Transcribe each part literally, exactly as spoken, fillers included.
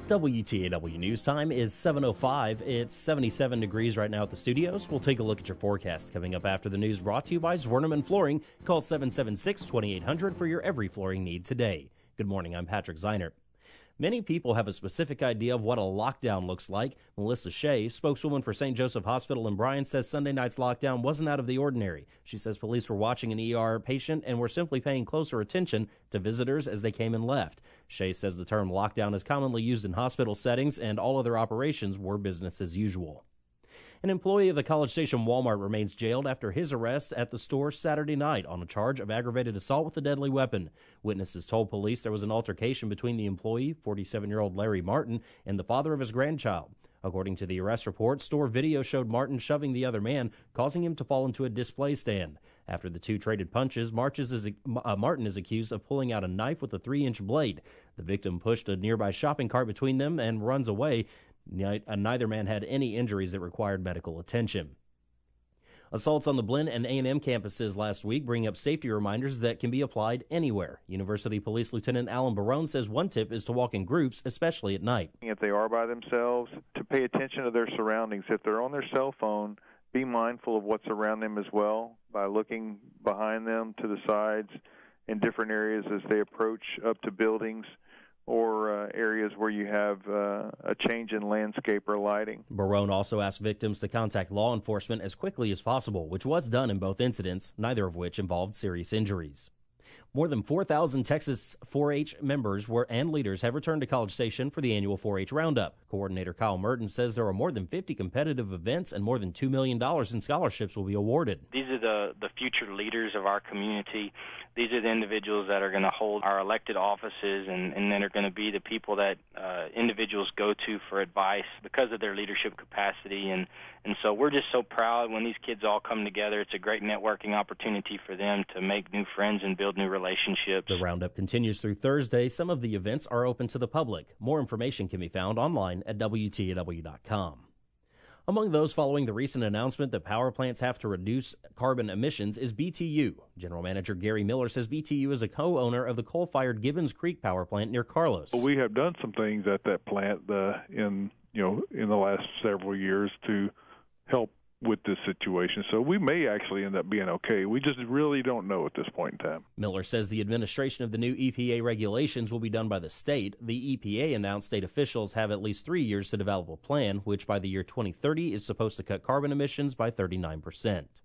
W T A W News Time is seven oh five. It's seventy-seven degrees right now at the studios. We'll take a look at your forecast coming up after the news, brought to you by Zwerneman Flooring. Call seven seven six, two eight hundred for your every flooring need today. Good morning, I'm Patrick Zeiner. Many people have a specific idea of what a lockdown looks like. Melissa Shea, spokeswoman for Saint Joseph Hospital in Bryan, says Sunday night's lockdown wasn't out of the ordinary. She says police were watching an E R patient and were simply paying closer attention to visitors as they came and left. Shea says the term lockdown is commonly used in hospital settings and all other operations were business as usual. An employee of the College Station Walmart remains jailed after his arrest at the store Saturday night on a charge of aggravated assault with a deadly weapon. Witnesses told police there was an altercation between the employee, forty-seven-year-old Larry Martin, and the father of his grandchild. According to the arrest report, store video showed Martin shoving the other man, causing him to fall into a display stand. After the two traded punches, is, uh, Martin is accused of pulling out a knife with a three-inch blade. The victim pushed a nearby shopping cart between them and runs away. Neither man had any injuries that required medical attention. Assaults on the Blinn and A and M campuses last week bring up safety reminders that can be applied anywhere. University Police Lieutenant Alan Barone says one tip is to walk in groups, especially at night. If they are by themselves, to pay attention to their surroundings. If they're on their cell phone, be mindful of what's around them as well by looking behind them, to the sides, in different areas as they approach up to buildings or uh, areas where you have uh, a change in landscape or lighting. Barone also asked victims to contact law enforcement as quickly as possible, which was done in both incidents, neither of which involved serious injuries. More than four thousand Texas four H members were and leaders have returned to College Station for the annual four H Roundup. Coordinator Kyle Merton says there are more than fifty competitive events and more than two million dollars in scholarships will be awarded. These are the, the future leaders of our community. These are the individuals that are going to hold our elected offices and, and then are going to be the people that uh, individuals go to for advice because of their leadership capacity. And, and so we're just so proud when these kids all come together. It's a great networking opportunity for them to make new friends and build new relationships. The Roundup continues through Thursday. Some of the events are open to the public. More information can be found online at W T A W dot com. Among those following the recent announcement that power plants have to reduce carbon emissions is B T U. General Manager Gary Miller says B T U is a co-owner of the coal-fired Gibbons Creek power plant near Carlos. We have done some things at that plant uh, in you know in the last several years to help with this situation, so we may actually end up being okay. We just really don't know at this point in time. Miller says the administration of the new E P A regulations will be done by the state. The E P A announced state officials have at least three years to develop a plan, which by the year twenty thirty is supposed to cut carbon emissions by thirty-nine percent.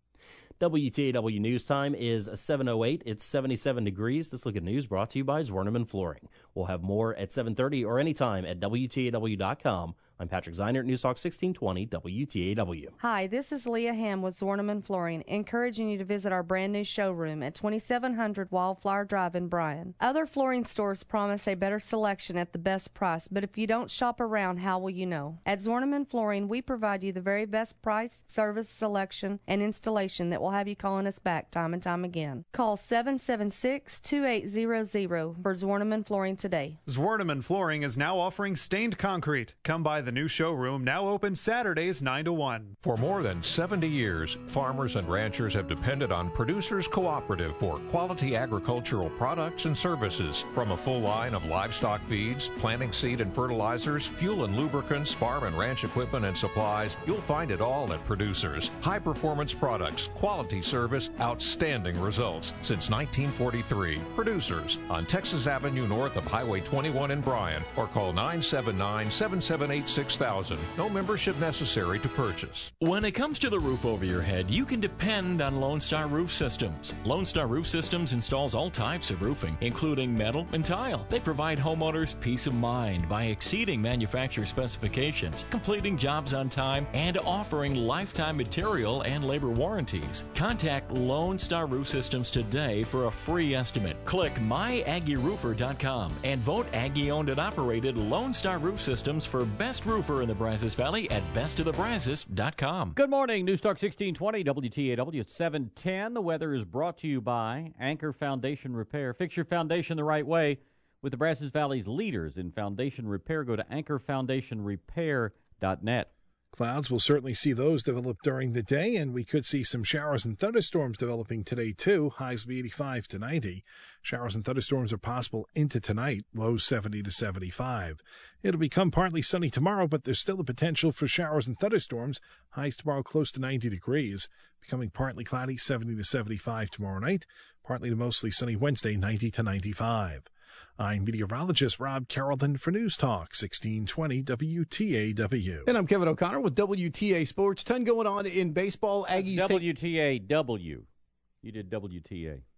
W T A W News Time is seven oh eight. It's seventy-seven degrees. This look at news brought to you by Zwerneman Flooring. We'll have more at seven thirty or anytime at W T A W dot com. I'm Patrick Zeiner at News Talk sixteen twenty W T A W. Hi, this is Leah Ham with Zwerneman Flooring, encouraging you to visit our brand new showroom at twenty-seven hundred Wildflower Drive in Bryan. Other flooring stores promise a better selection at the best price, but if you don't shop around, how will you know? At Zwerneman Flooring, we provide you the very best price, service, selection, and installation that will have you calling us back time and time again. Call seven seven six, two eight zero zero for Zwerneman Flooring today. Zwerneman Flooring is now offering stained concrete. Come by the new showroom, now open Saturdays nine to one. For more than seventy years, farmers and ranchers have depended on Producers Cooperative for quality agricultural products and services. From a full line of livestock feeds, planting seed and fertilizers, fuel and lubricants, farm and ranch equipment and supplies, you'll find it all at Producers. High performance products, quality service, outstanding results. Since nineteen forty-three, Producers on Texas Avenue north of Highway twenty-one in Bryan, or call nine seven nine, seven seven eight, six thousand. No membership necessary to purchase. When it comes to the roof over your head, you can depend on Lone Star Roof Systems. Lone Star Roof Systems installs all types of roofing, including metal and tile. They provide homeowners peace of mind by exceeding manufacturer specifications, completing jobs on time, and offering lifetime material and labor warranties. Contact Lone Star Roof Systems today for a free estimate. Click my aggie roofer dot com and vote Aggie-owned and operated Lone Star Roof Systems for Best Roofer in the Brazos Valley at best of the brazos dot com. Good morning, News Talk sixteen twenty W T A W. It's seven ten. The weather is brought to you by Anchor Foundation Repair. Fix your foundation the right way with the Brazos Valley's leaders in foundation repair. Go to anchor foundation repair dot net. Clouds, will certainly see those develop during the day, and we could see some showers and thunderstorms developing today, too. Highs will be eighty-five to ninety. Showers and thunderstorms are possible into tonight, lows seventy to seventy-five. It'll become partly sunny tomorrow, but there's still the potential for showers and thunderstorms. Highs tomorrow close to ninety degrees. Becoming partly cloudy, seventy to seventy-five tomorrow night. Partly to mostly sunny Wednesday, ninety to ninety-five. I'm meteorologist Rob Carrollton for News Talk, sixteen twenty W T A W. And I'm Kevin O'Connor with W T A Sports. Ton going on in baseball. Aggies W T A W. You did W T A.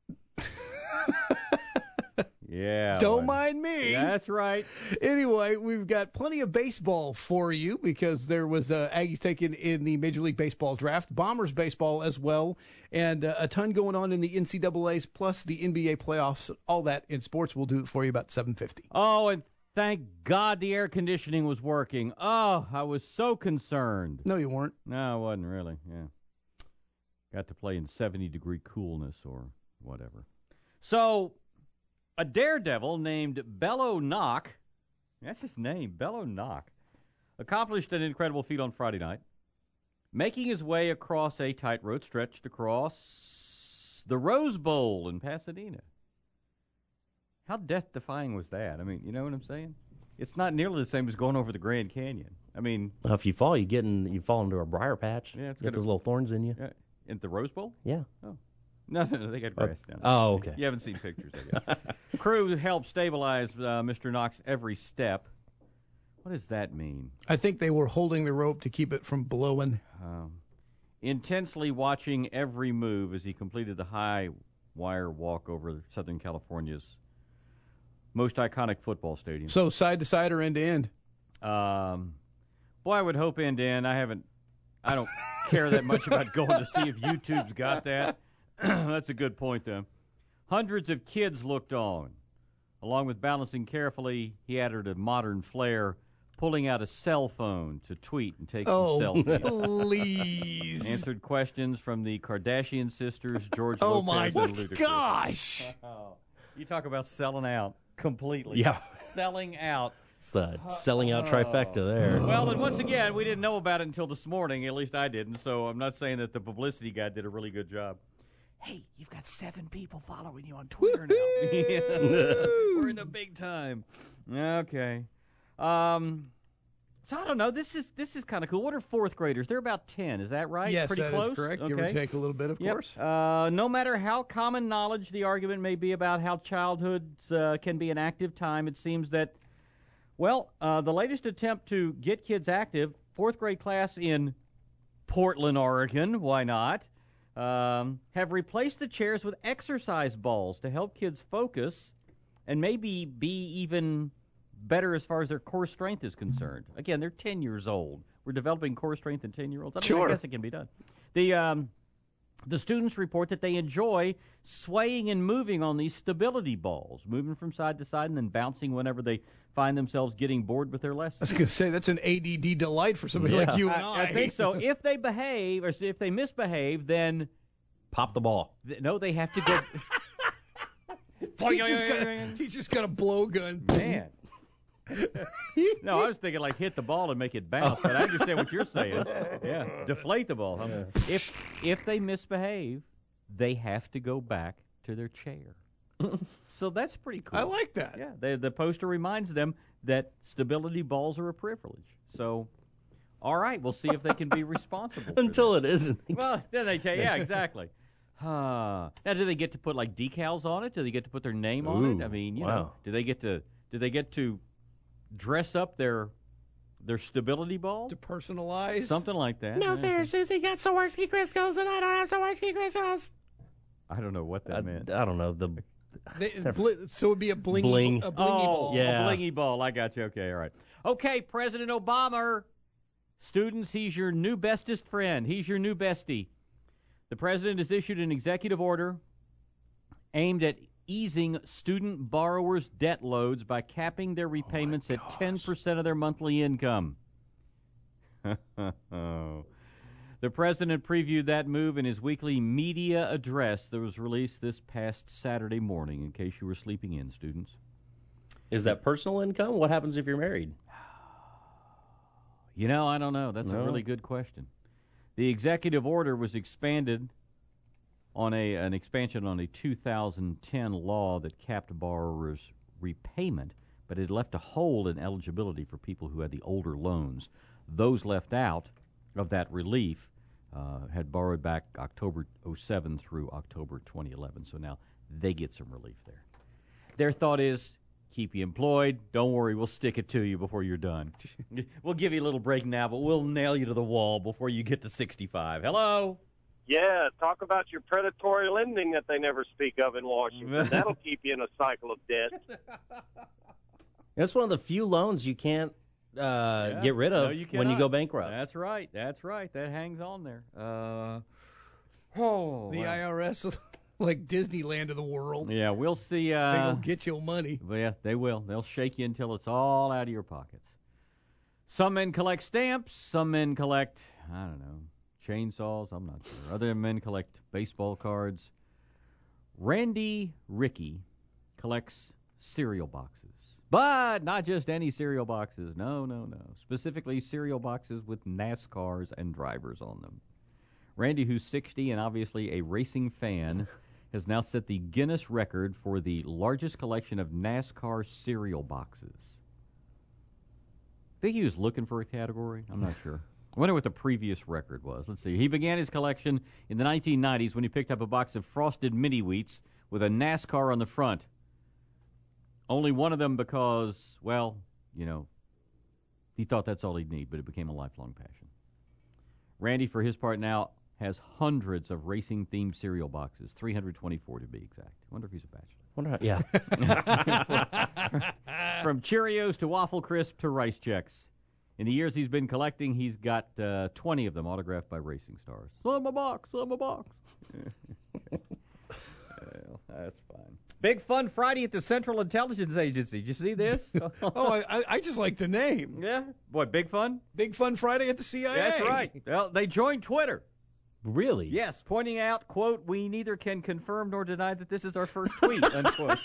Yeah. Don't well, mind me. That's right. Anyway, we've got plenty of baseball for you because there was uh, Aggies taken in the Major League Baseball draft, Bombers baseball as well, and uh, a ton going on in the N C double A's plus the N B A playoffs. All that in sports. We'll do it for you about seven fifty. Oh, and thank God the air conditioning was working. Oh, I was so concerned. No, you weren't. No, I wasn't really. Yeah. Got to play in seventy-degree coolness or whatever. So, a daredevil named Bello Knock, that's his name, Bello Knock, accomplished an incredible feat on Friday night, making his way across a tight road stretched across the Rose Bowl in Pasadena. How death-defying was that? I mean, you know what I'm saying? It's not nearly the same as going over the Grand Canyon. I mean, well, if you fall, you get in, you fall into a briar patch. Yeah, it's get those little thorns in you. Uh, in the Rose Bowl? Yeah. Oh. No, no, no, they got grass down there. Oh, okay. You haven't seen pictures, I guess. Crew helped stabilize uh, Mister Knox every step. What does that mean? I think they were holding the rope to keep it from blowing. Um, intensely watching every move as he completed the high wire walk over Southern California's most iconic football stadium. So side to side or end to end? Um, boy, I would hope end to end. I haven't. I don't care that much about going to see if YouTube's got that. That's a good point, though. Hundreds of kids looked on. Along with balancing carefully, he added a modern flair, pulling out a cell phone to tweet and take oh, some selfies. Please. Answered questions from the Kardashian sisters, George oh Lopez my and Ludacris. gosh! Oh, you talk about selling out completely. Yeah. Selling out. It's the selling out trifecta there. Well, and once again, we didn't know about it until this morning. At least I didn't, so I'm not saying that the publicity guy did a really good job. Hey, you've got seven people following you on Twitter now. We're in the big time. Okay. Um, so I don't know. This is this is kind of cool. What are fourth graders? They're about ten. Is that right? Yes, Pretty that close? is correct. Okay. Give or take a little bit, of yep. course. Uh, no matter how common knowledge the argument may be about how childhood uh, can be an active time, it seems that, well, uh, the latest attempt to get kids active, fourth grade class in Portland, Oregon, why not? Um, have replaced the chairs with exercise balls to help kids focus and maybe be even better as far as their core strength is concerned. Again, they're ten years old. We're developing core strength in ten-year-olds. I, mean, sure. I guess it can be done. The um, the students report that they enjoy swaying and moving on these stability balls, moving from side to side and then bouncing whenever they find themselves getting bored with their lessons. I was going to say, that's an A D D delight for somebody yeah. like you and I. I, I think so. If they behave, or if they misbehave, then... Pop the ball. Th- no, they have to go... Teacher's got, teacher's got a blowgun. Man. No, I was thinking like hit the ball and make it bounce, but I understand what you're saying. Yeah, deflate the ball. Huh? If if they misbehave, they have to go back to their chair. So that's pretty cool. I like that. Yeah, they, the poster reminds them that stability balls are a privilege. So, all right, we'll see if they can be responsible. Until for it isn't. Well, then they tell you, yeah, exactly. Uh, now, do they get to put like decals on it? Do they get to put their name on Ooh, it? I mean, you wow. know, do they get to do they get to dress up their their stability ball to personalize something like that? No yeah. fair, Susie got Swarovski crystals and I don't have Swarovski crystals. I don't know what that I, meant. I don't know. The They, bl- so it would be a blingy, Bling. a blingy oh, ball. yeah. a blingy ball. I got you. Okay, all right. Okay, President Obama. Students, he's your new bestest friend. He's your new bestie. The president has issued an executive order aimed at easing student borrowers' debt loads by capping their repayments oh at ten percent of their monthly income. The president previewed that move in his weekly media address that was released this past Saturday morning, in case you were sleeping in, students. Is that personal income? What happens if you're married? You know, I don't know. That's No. a really good question. The executive order was expanded on a an expansion on a two thousand ten law that capped borrowers' repayment, but it left a hole in eligibility for people who had the older loans. Those left out of that relief uh, had borrowed back October oh seven through October twenty eleven, so now they get some relief there. Their thought is, keep you employed. Don't worry, we'll stick it to you before you're done. We'll give you a little break now, but we'll nail you to the wall before you get to sixty-five. Hello? Yeah, talk about your predatory lending that they never speak of in Washington. That'll keep you in a cycle of debt. It's one of the few loans you can't uh, Yeah. get rid of No, you when you cannot. go bankrupt. That's right. That's right. That hangs on there. Uh, oh, The wow. I R S, like Disneyland of the world. Yeah, we'll see. They Uh, gonna get your money. Yeah, they will. They'll shake you until it's all out of your pockets. Some men collect stamps. Some men collect, I don't know, chainsaws. I'm not sure. Other men collect baseball cards. Randy Rickey collects cereal boxes. But not just any cereal boxes. No, no, no. Specifically cereal boxes with NASCARs and drivers on them. Randy, who's sixty and obviously a racing fan, has now set the Guinness record for the largest collection of NASCAR cereal boxes. I think he was looking for a category. I'm not sure. I wonder what the previous record was. Let's see. He began his collection in the nineteen nineties when he picked up a box of Frosted Mini Wheats with a NASCAR on the front. Only one of them because, well, you know, he thought that's all he'd need, but it became a lifelong passion. Randy, for his part now, has hundreds of racing-themed cereal boxes, three hundred twenty-four to be exact. I wonder if he's a bachelor. Wonder how, yeah. From Cheerios to Waffle Crisp to Rice Chex. In the years he's been collecting, he's got uh, twenty of them autographed by racing stars. Sell my box, sell my box. Well, that's fine. Big Fun Friday at the Central Intelligence Agency. Did you see this? oh, I, I just like the name. Yeah. Boy, Big Fun? Big Fun Friday at the C I A. That's right. Well, they joined Twitter. Really? Yes, pointing out, quote, we neither can confirm nor deny that this is our first tweet, unquote.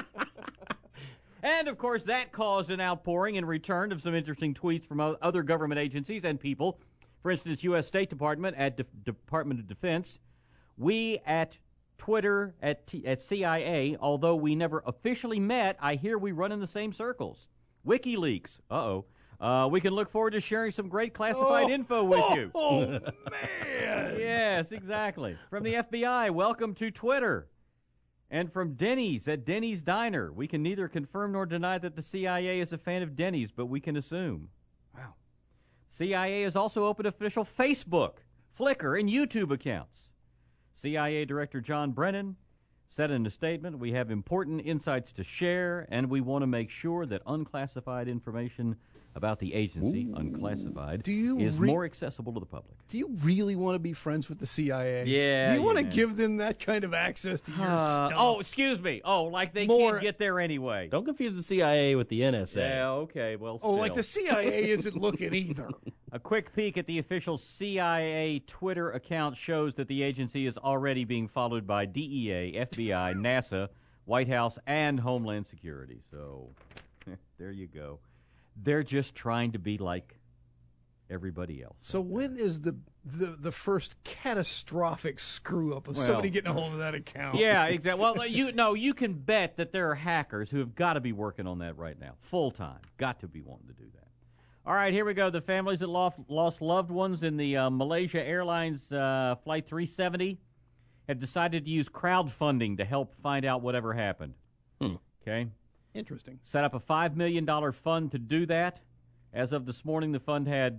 And, of course, that caused an outpouring in return of some interesting tweets from other government agencies and people. For instance, U S State Department at De- Department of Defense. We at Twitter at, T- at C I A, although we never officially met, I hear we run in the same circles. WikiLeaks. Uh-oh. Uh, we can look forward to sharing some great classified Oh, info with oh, you. Oh, man. Yes, exactly. From the F B I, welcome to Twitter. And from Denny's at Denny's Diner, we can neither confirm nor deny that the C I A is a fan of Denny's, but we can assume. Wow. C I A has also opened official Facebook, Flickr, and YouTube accounts. C I A Director John Brennan said in a statement, we have important insights to share, and we want to make sure that unclassified information about the agency, Ooh. unclassified, Do you is re- more accessible to the public. Do you really want to be friends with the C I A? Yeah. Do you want to yeah. give them that kind of access to your Uh, stuff? oh, excuse me. Oh, like they More- can't get there anyway. Don't confuse the C I A with the N S A. Yeah, okay, well, Oh, still. like the C I A isn't looking either. A quick peek at the official C I A Twitter account shows that the agency is already being followed by D E A, F B I, NASA, White House, and Homeland Security. So, there you go. They're just trying to be like everybody else. So when is the the, the first catastrophic screw up of Well, somebody getting a hold of that account? Yeah, exactly. Well, you no, you can bet that there are hackers who have got to be working on that right now, full time. Got to be wanting to do that. All right, here we go. The families that lost, lost loved ones in the uh, Malaysia Airlines uh, Flight three seventy have decided to use crowdfunding to help find out whatever happened. Hmm. Okay. Interesting. Set up a five million dollars fund to do that. As of this morning, the fund had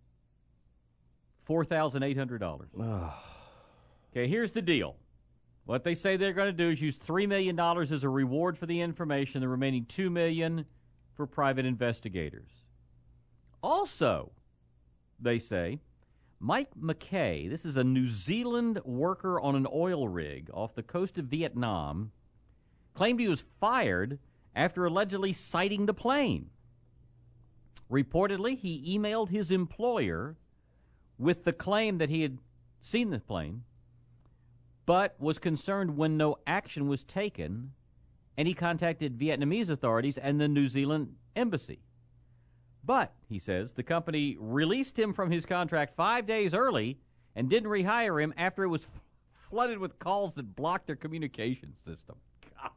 four thousand eight hundred dollars. Okay, here's the deal. What they say they're going to do is use three million dollars as a reward for the information, the remaining two million dollars for private investigators. Also, they say, Mike McKay, this is a New Zealand worker on an oil rig off the coast of Vietnam, claimed he was fired after allegedly sighting the plane. Reportedly, he emailed his employer with the claim that he had seen the plane, but was concerned when no action was taken, and he contacted Vietnamese authorities and the New Zealand embassy. But, he says, the company released him from his contract five days early and didn't rehire him after it was f- flooded with calls that blocked their communication system. God.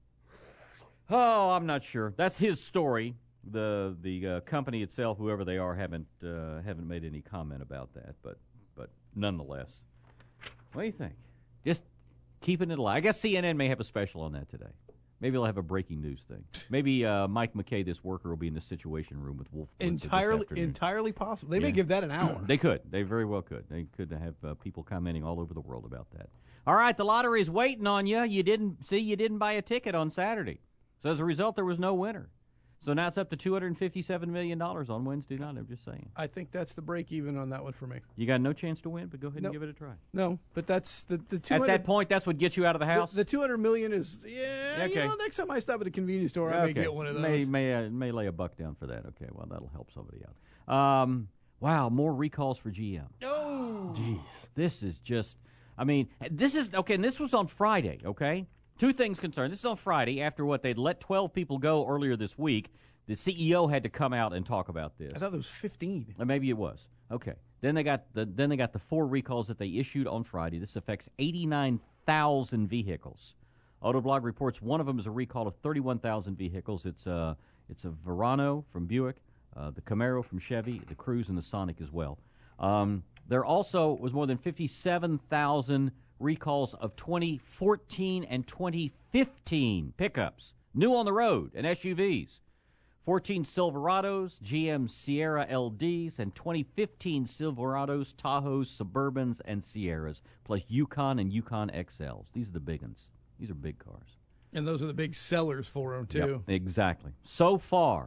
Oh, I'm not sure. That's his story. The the uh, company itself, whoever they are, haven't uh, haven't made any comment about that. But but nonetheless, what do you think? Just keeping it alive. I guess C N N may have a special on that today. Maybe they'll have a breaking news thing. Maybe uh, Mike McKay, this worker, will be in the Situation Room with Wolf Blitzer Entirely, this entirely possible. They Yeah. may give that an hour. They could. They very well could. They could have uh, people commenting all over the world about that. All right, the lottery's waiting on you. You didn't see. You didn't buy a ticket on Saturday, so as a result, there was no winner. So now it's up to two hundred fifty-seven million dollars on Wednesday night. I'm just saying. I think that's the break even on that one for me. You got no chance to win, but go ahead Nope. and give it a try. No, but that's the the two At hundred. that point, that's what gets you out of the house. The, the two hundred million is yeah. Okay. You know, next time I stop at a convenience store, I may get one of those. May may uh, may lay a buck down for that. Okay, well that'll help somebody out. Um, wow, more recalls for G M. Oh, jeez, this is just. I mean, this is okay. And this was on Friday. Okay, two things concerned. This is on Friday after what they'd let twelve people go earlier this week. The C E O had to come out and talk about this. I thought it was fifteen. Or maybe it was. Okay. Then they got the then they got the four recalls that they issued on Friday. This affects eighty-nine thousand vehicles. Autoblog reports one of them is a recall of thirty-one thousand vehicles. It's a it's a Verano from Buick, uh, the Camaro from Chevy, the Cruze, and the Sonic as well. Um, there also was more than fifty-seven thousand recalls of twenty fourteen and twenty fifteen pickups, new on the road, and S U Vs. fourteen Silverados, G M Sierra L Ds, and twenty fifteen Silverados, Tahoes, Suburbans, and Sierras, plus Yukon and Yukon X Ls. These are the big ones. These are big cars. And those are the big sellers for them, too. Yep, exactly. So far,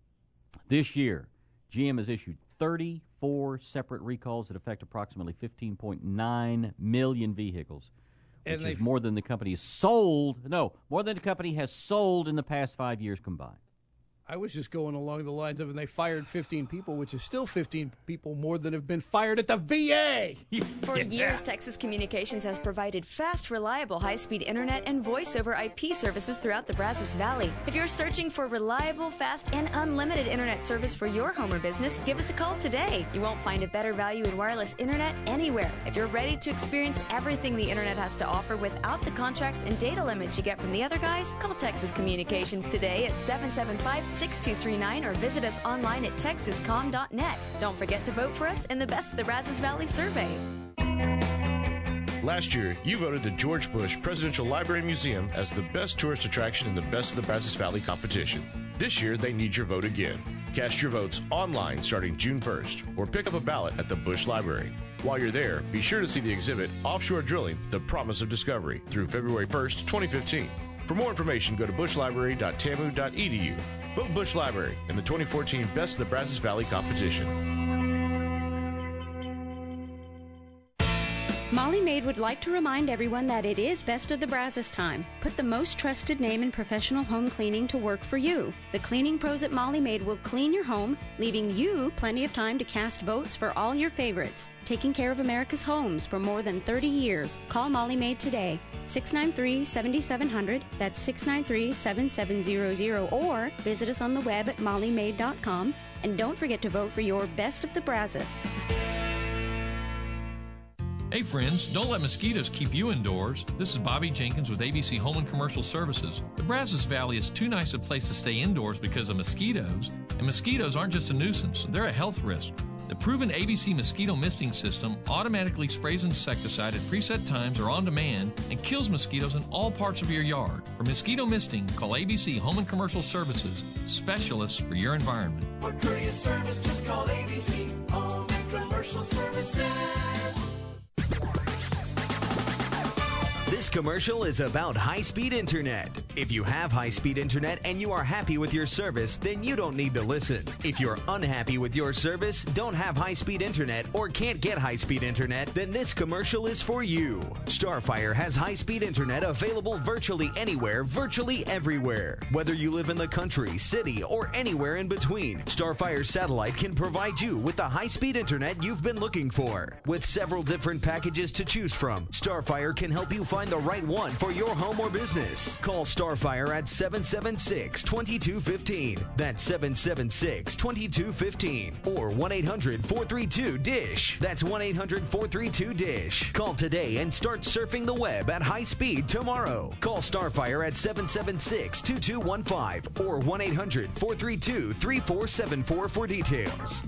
this year, G M has issued thirty-four separate recalls that affect approximately fifteen point nine million vehicles, which And is more than the company has sold. No, more than the company has sold in the past five years combined. I was just going along the lines of, and they fired fifteen people, which is still fifteen people more than have been fired at the V A. For years, Texas Communications has provided fast, reliable, high-speed internet and voice-over I P services throughout the Brazos Valley. If you're searching for reliable, fast, and unlimited internet service for your home or business, give us a call today. You won't find a better value in wireless internet anywhere. If you're ready to experience everything the internet has to offer without the contracts and data limits you get from the other guys, call Texas Communications today at seven seven five, six two three nine or visit us online at texas com dot net. Don't forget to vote for us in the Best of the Brazos Valley survey. Last year, you voted the George Bush Presidential Library Museum as the best tourist attraction in the Best of the Brazos Valley competition. This year, they need your vote again. Cast your votes online starting June first or pick up a ballot at the Bush Library. While you're there, be sure to see the exhibit Offshore Drilling, The Promise of Discovery through February first, twenty fifteen. For more information, go to bush library dot tamu dot e d u. Vote Bush Library in the twenty fourteen Best of the Brazos Valley competition. Molly Maid would like to remind everyone that it is Best of the Brazos time. Put the most trusted name in professional home cleaning to work for you. The cleaning pros at Molly Maid will clean your home, leaving you plenty of time to cast votes for all your favorites. Taking care of America's homes for more than thirty years. Call Molly Maid today. six nine three, seven seven zero zero. That's six nine three, seven seven zero zero. Or visit us on the web at molly maid dot com. And don't forget to vote for your Best of the Brazos. Hey friends, don't let mosquitoes keep you indoors. This is Bobby Jenkins with A B C Home and Commercial Services. The Brazos Valley is too nice a place to stay indoors because of mosquitoes. And mosquitoes aren't just a nuisance, they're a health risk. The proven A B C mosquito misting system automatically sprays insecticide at preset times or on demand and kills mosquitoes in all parts of your yard. For mosquito misting, call A B C Home and Commercial Services, specialists for your environment. For courteous service, just call A B C Home and Commercial Services. This commercial is about high-speed internet. If you have high-speed internet and you are happy with your service, then you don't need to listen. If you're unhappy with your service, don't have high-speed internet, or can't get high-speed internet, then this commercial is for you. Starfire has high-speed internet available virtually anywhere, virtually everywhere. Whether you live in the country, city, or anywhere in between, Starfire Satellite can provide you with the high-speed internet you've been looking for. With several different packages to choose from, Starfire can help you find the right one for your home or business. Call Starfire Starfire at seven seven six, two two one five. That's seven seven six, two two one five. Or one eight hundred, four three two, D I S H. That's one eight hundred, four three two, D I S H. Call today and start surfing the web at high speed tomorrow. Call Starfire at seven seven six, two two one five or one eight hundred, four three two, three four seven four for details.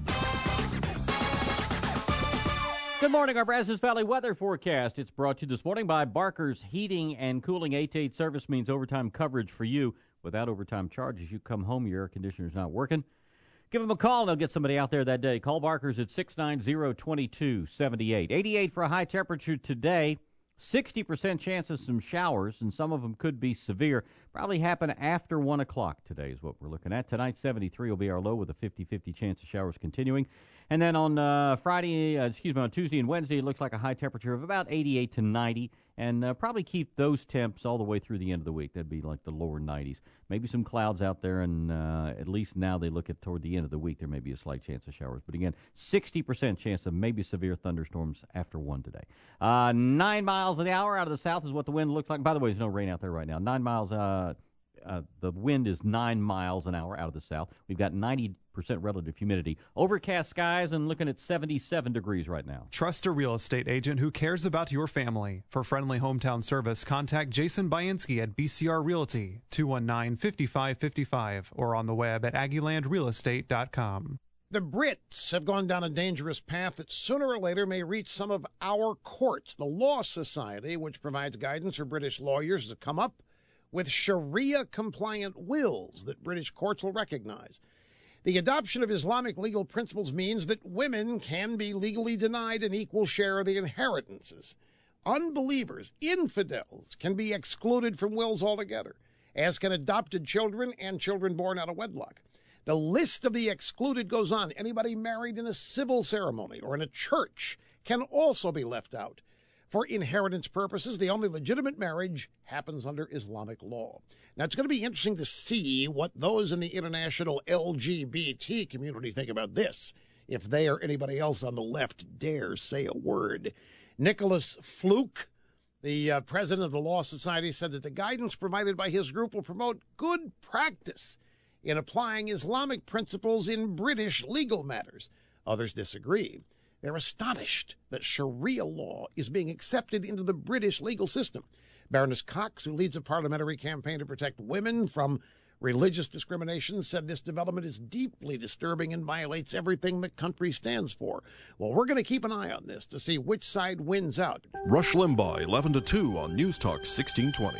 Good morning. Our Brazos Valley weather forecast. It's brought to you this morning by Barker's Heating and Cooling. eight to eight service means overtime coverage for you. Without overtime charges, you come home, your air conditioner's not working. Give them a call, and they'll get somebody out there that day. Call Barker's at six nine zero, two two seven eight. eighty-eight for a high temperature today. sixty percent chance of some showers, and some of them could be severe. Probably happen after one o'clock today is what we're looking at. Tonight, seventy-three will be our low with a fifty-fifty chance of showers continuing. And then on uh, Friday, uh, excuse me, on Tuesday and Wednesday, it looks like a high temperature of about eighty-eight to ninety, and uh, probably keep those temps all the way through the end of the week. That'd be like the lower nineties. Maybe some clouds out there, and uh, at least now they look at toward the end of the week, there may be a slight chance of showers. But again, sixty percent chance of maybe severe thunderstorms after one today. Uh, nine miles an hour out of the south is what the wind looks like. By the way, there's no rain out there right now. Nine miles, uh, uh, the wind is nine miles an hour out of the south. We've got ninety percent relative humidity. Overcast skies and looking at seventy-seven degrees right now. Trust a real estate agent who cares about your family. For friendly hometown service, contact Jason Bainski at B C R Realty, two one nine, five five five five, or on the web at Aggie Land Real Estate dot com. The Brits have gone down a dangerous path that sooner or later may reach some of our courts. The Law Society, which provides guidance for British lawyers, has come up with Sharia-compliant wills that British courts will recognize. The adoption of Islamic legal principles means that women can be legally denied an equal share of the inheritances. Unbelievers, infidels, can be excluded from wills altogether, as can adopted children and children born out of wedlock. The list of the excluded goes on. Anybody married in a civil ceremony or in a church can also be left out. For inheritance purposes, the only legitimate marriage happens under Islamic law. Now, it's going to be interesting to see what those in the international L G B T community think about this, if they or anybody else on the left dare say a word. Nicholas Fluke, the uh, president of the Law Society, said that the guidance provided by his group will promote good practice in applying Islamic principles in British legal matters. Others disagree. They're astonished that Sharia law is being accepted into the British legal system. Baroness Cox, who leads a parliamentary campaign to protect women from religious discrimination, said this development is deeply disturbing and violates everything the country stands for. Well, we're going to keep an eye on this to see which side wins out. Rush Limbaugh, eleven to two on News Talk sixteen twenty.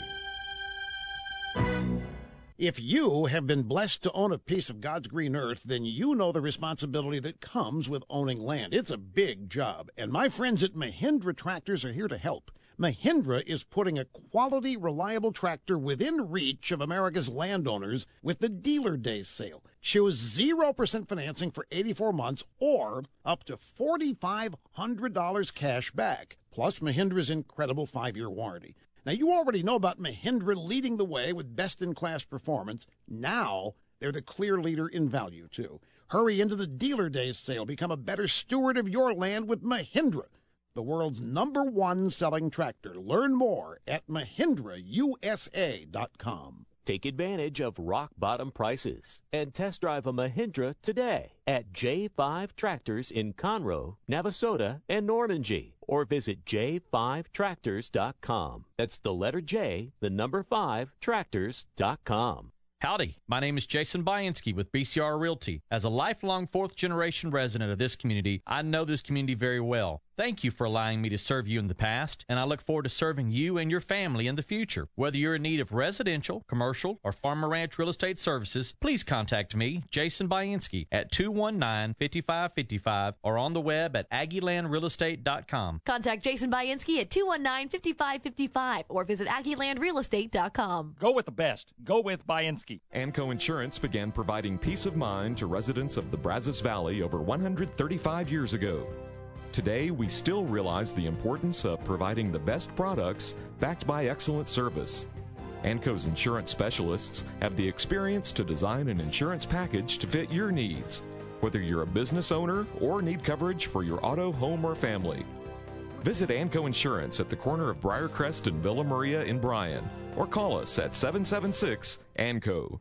If you have been blessed to own a piece of God's green earth, then you know the responsibility that comes with owning land. It's a big job, and my friends at Mahindra Tractors are here to help. Mahindra is putting a quality, reliable tractor within reach of America's landowners with the Dealer Days sale. Choose zero percent financing for eighty-four months or up to four thousand five hundred dollars cash back, plus Mahindra's incredible five-year warranty. Now, you already know about Mahindra leading the way with best-in-class performance. Now, they're the clear leader in value, too. Hurry into the Dealer Days sale. Become a better steward of your land with Mahindra, the world's number one selling tractor. Learn more at Mahindra U S A dot com. Take advantage of rock-bottom prices and test drive a Mahindra today at J five Tractors in Conroe, Navasota, and Normandy, or visit J five tractors dot com. That's the letter J, the number five, tractors dot com. Howdy, my name is Jason Bainski with B C R Realty. As a lifelong fourth-generation resident of this community, I know this community very well. Thank you for allowing me to serve you in the past, and I look forward to serving you and your family in the future. Whether you're in need of residential, commercial, or farm or ranch real estate services, please contact me, Jason Bainski, at two one nine, five five five five or on the web at Aggie Land Real Estate dot com. Contact Jason Bainski at two one nine, five five five five or visit Aggie Land Real Estate dot com. Go with the best. Go with Bainski. Anco Insurance began providing peace of mind to residents of the Brazos Valley over one hundred thirty-five years ago. Today, we still realize the importance of providing the best products backed by excellent service. Anco's insurance specialists have the experience to design an insurance package to fit your needs, whether you're a business owner or need coverage for your auto, home, or family. Visit Anco Insurance at the corner of Briarcrest and Villa Maria in Bryan, or call us at seven seven six A N C O.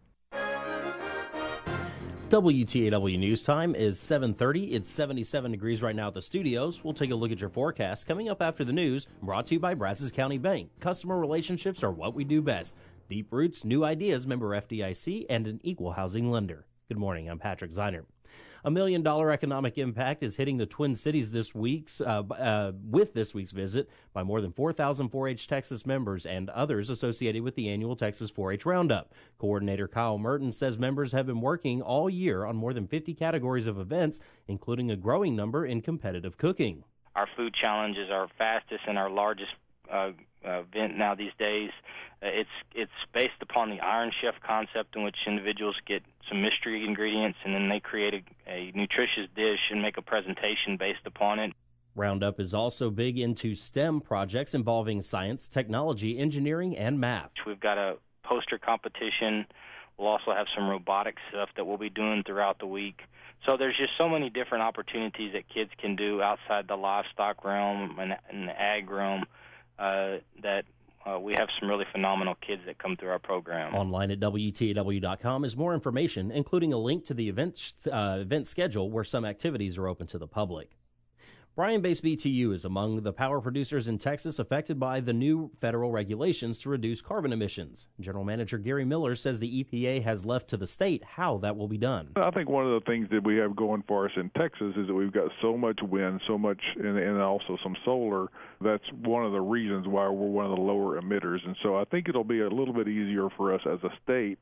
W T A W News Time is seven thirty. It's seventy-seven degrees right now at the studios. We'll take a look at your forecast coming up after the news, brought to you by Brazos County Bank. Customer relationships are what we do best. Deep roots, new ideas, member F D I C, and an equal housing lender. Good morning, I'm Patrick Zeiner. A million dollar economic impact is hitting the Twin Cities this week's uh, uh, with this week's visit by more than four thousand four H Texas members and others associated with the annual Texas four H Roundup. Coordinator Kyle Merton says members have been working all year on more than fifty categories of events, including a growing number in competitive cooking. Our food challenge is our fastest and our largest uh, uh, event now these days. Uh, it's it's based upon the Iron Chef concept, in which individuals get some mystery ingredients and then they create a, a nutritious dish and make a presentation based upon it. Roundup is also big into STEM projects involving science, technology, engineering, and math. We've got a poster competition. We'll also have some robotics stuff that we'll be doing throughout the week. So there's just so many different opportunities that kids can do outside the livestock realm and, and the ag realm uh, that Uh, we have some really phenomenal kids that come through our program. Online at W T A W dot com is more information, including a link to the event, uh, event schedule where some activities are open to the public. Bryan-based B T U is among the power producers in Texas affected by the new federal regulations to reduce carbon emissions. General Manager Gary Miller says the E P A has left to the state how that will be done. I think one of the things that we have going for us in Texas is that we've got so much wind, so much, and, and also some solar. That's one of the reasons why we're one of the lower emitters. And so I think it'll be a little bit easier for us as a state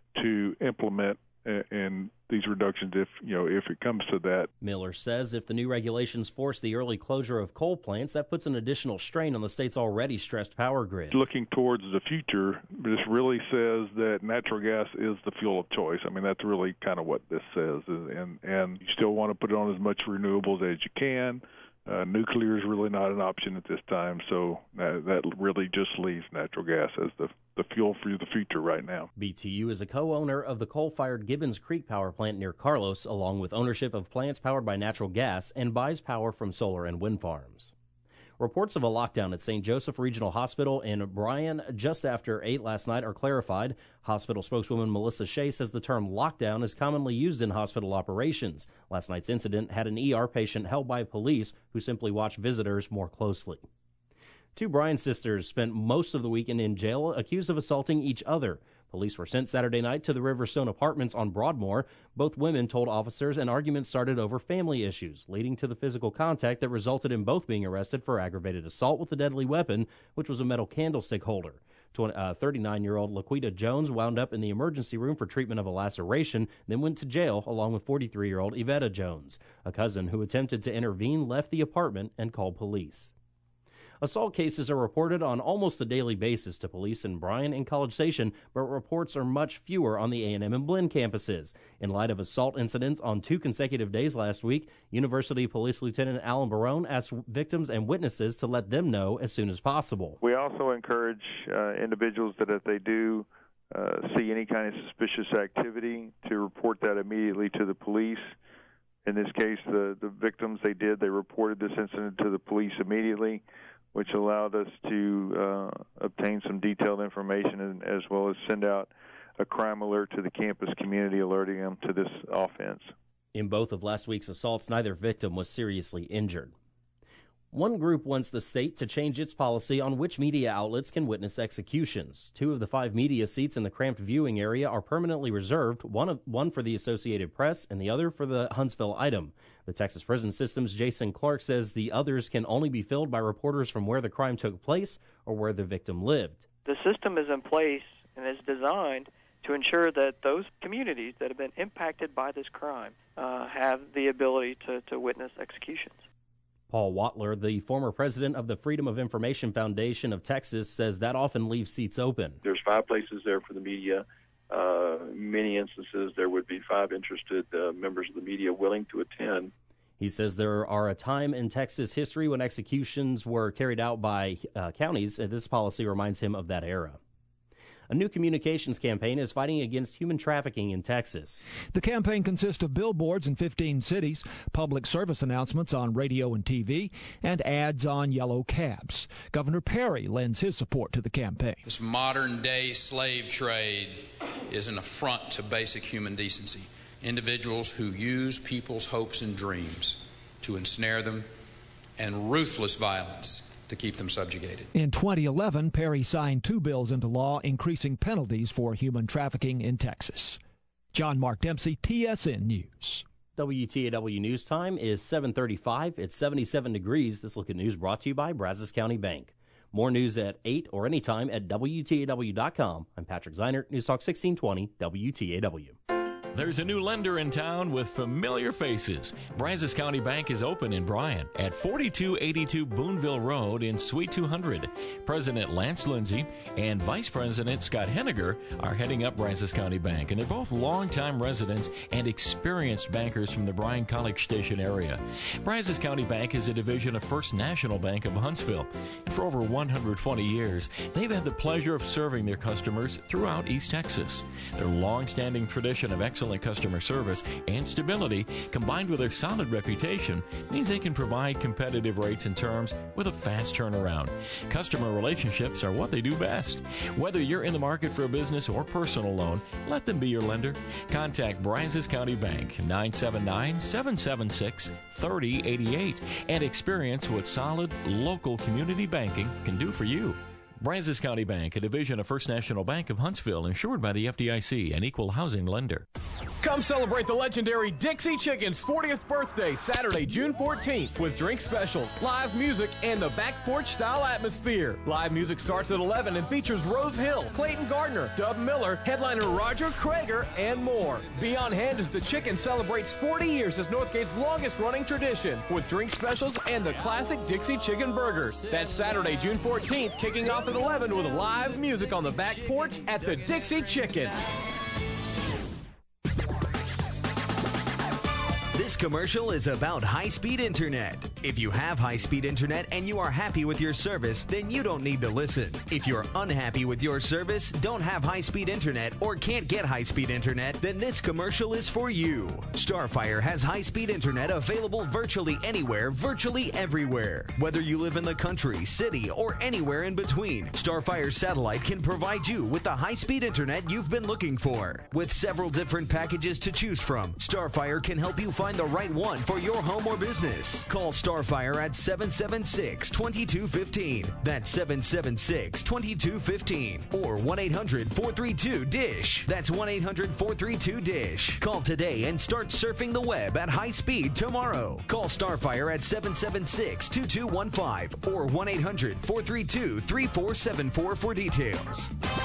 to implement and these reductions if you know if it comes to that. Miller says if the new regulations force the early closure of coal plants, that puts an additional strain on the state's already stressed power grid. Looking towards the future, this really says that natural gas is the fuel of choice. I mean, that's really kind of what this says, and and you still want to put on as much renewables as you can. Uh, nuclear is really not an option at this time, so that, that really just leaves natural gas as the, the fuel for the future right now. B T U is a co-owner of the coal-fired Gibbons Creek power plant near Carlos, along with ownership of plants powered by natural gas, and buys power from solar and wind farms. Reports of a lockdown at Saint Joseph Regional Hospital in Bryan just after eight last night are clarified. Hospital spokeswoman Melissa Shea says the term lockdown is commonly used in hospital operations. Last night's incident had an E R patient held by police who simply watched visitors more closely. Two Bryan sisters spent most of the weekend in jail accused of assaulting each other. Police were sent Saturday night to the Riverstone Apartments on Broadmoor. Both women told officers an argument started over family issues, leading to the physical contact that resulted in both being arrested for aggravated assault with a deadly weapon, which was a metal candlestick holder. thirty-nine-year-old Laquita Jones wound up in the emergency room for treatment of a laceration, then went to jail along with forty-three-year-old Yvetta Jones. A cousin who attempted to intervene left the apartment and called police. Assault cases are reported on almost a daily basis to police in Bryan and College Station, but reports are much fewer on the A and M and Blinn campuses. In light of assault incidents on two consecutive days last week, University Police Lieutenant Alan Barone asked victims and witnesses to let them know as soon as possible. We also encourage uh, individuals that if they do uh, see any kind of suspicious activity, to report that immediately to the police. In this case, the, the victims, they did, they reported this incident to the police immediately, which allowed us to uh, obtain some detailed information and as well as send out a crime alert to the campus community alerting them to this offense. In both of last week's assaults, neither victim was seriously injured. One group wants the state to change its policy on which media outlets can witness executions. Two of the five media seats in the cramped viewing area are permanently reserved, one, of, one for the Associated Press and the other for the Huntsville Item. The Texas Prison System's Jason Clark says the others can only be filled by reporters from where the crime took place or where the victim lived. The system is in place and is designed to ensure that those communities that have been impacted by this crime uh, have the ability to, to witness executions. Paul Watler, the former president of the Freedom of Information Foundation of Texas, says that often leaves seats open. There's five places there for the media. Uh, many instances there would be five interested uh, members of the media willing to attend. He says there are a time in Texas history when executions were carried out by uh, counties, and this policy reminds him of that era. A new communications campaign is fighting against human trafficking in Texas. The campaign consists of billboards in fifteen cities, public service announcements on radio and T V, and ads on yellow cabs. Governor Perry lends his support to the campaign. This modern-day slave trade is an affront to basic human decency. Individuals who use people's hopes and dreams to ensnare them, and ruthless violence to keep them subjugated. In twenty eleven, Perry signed two bills into law increasing penalties for human trafficking in Texas. John Mark Dempsey, T S N News. W T A W News Time is seven thirty-five. It's seventy-seven degrees. This Look at News brought to you by Brazos County Bank. More news at eight or anytime at W T A W dot com. I'm Patrick Zeinert, News Talk sixteen twenty, W T A W. There's a new lender in town with familiar faces. Brazos County Bank is open in Bryan at forty-two eighty-two Boonville Road in Suite two hundred. President Lance Lindsay and Vice President Scott Henniger are heading up Brazos County Bank, and they're both longtime residents and experienced bankers from the Bryan College Station area. Brazos County Bank is a division of First National Bank of Huntsville. For over one hundred twenty years, they've had the pleasure of serving their customers throughout East Texas. Their long-standing tradition of excellent customer service and stability, combined with their solid reputation, means they can provide competitive rates and terms with a fast turnaround. Customer relationships are what they do best. Whether you're in the market for a business or personal loan, let them be your lender. Contact Brazos County Bank, nine seven nine, seven seven six, three oh eight eight, and experience what solid local community banking can do for you. Brazos County Bank, a division of First National Bank of Huntsville, insured by the F D I C, an equal housing lender. Come celebrate the legendary Dixie Chicken's fortieth birthday, Saturday, June fourteenth, with drink specials, live music, and the back porch style atmosphere. Live music starts at eleven and features Rose Hill, Clayton Gardner, Dub Miller, headliner Roger Krager, and more. Be on hand as the Chicken celebrates forty years as Northgate's longest running tradition, with drink specials and the classic Dixie Chicken burgers. That's Saturday, June fourteenth, kicking off at eleven with live music on the back porch at the Dixie Chicken. This commercial is about high-speed internet. If you have high-speed internet and you are happy with your service, then you don't need to listen. If you're unhappy with your service, don't have high-speed internet, or can't get high-speed internet, then this commercial is for you. Starfire has high-speed internet available virtually anywhere, virtually everywhere. Whether you live in the country, city, or anywhere in between, Starfire Satellite can provide you with the high-speed internet you've been looking for. With several different packages to choose from, Starfire can help you find the right one for your home or business. Call Starfire at seven seven six, two two one five. That's seven seven six, two two one five. Or one eight hundred, four three two, D I S H. That's one eight hundred, four three two, D I S H. Call today and start surfing the web at high speed tomorrow. Call Starfire at seven seven six, two two one five or one eight hundred, four three two, three four seven four for details.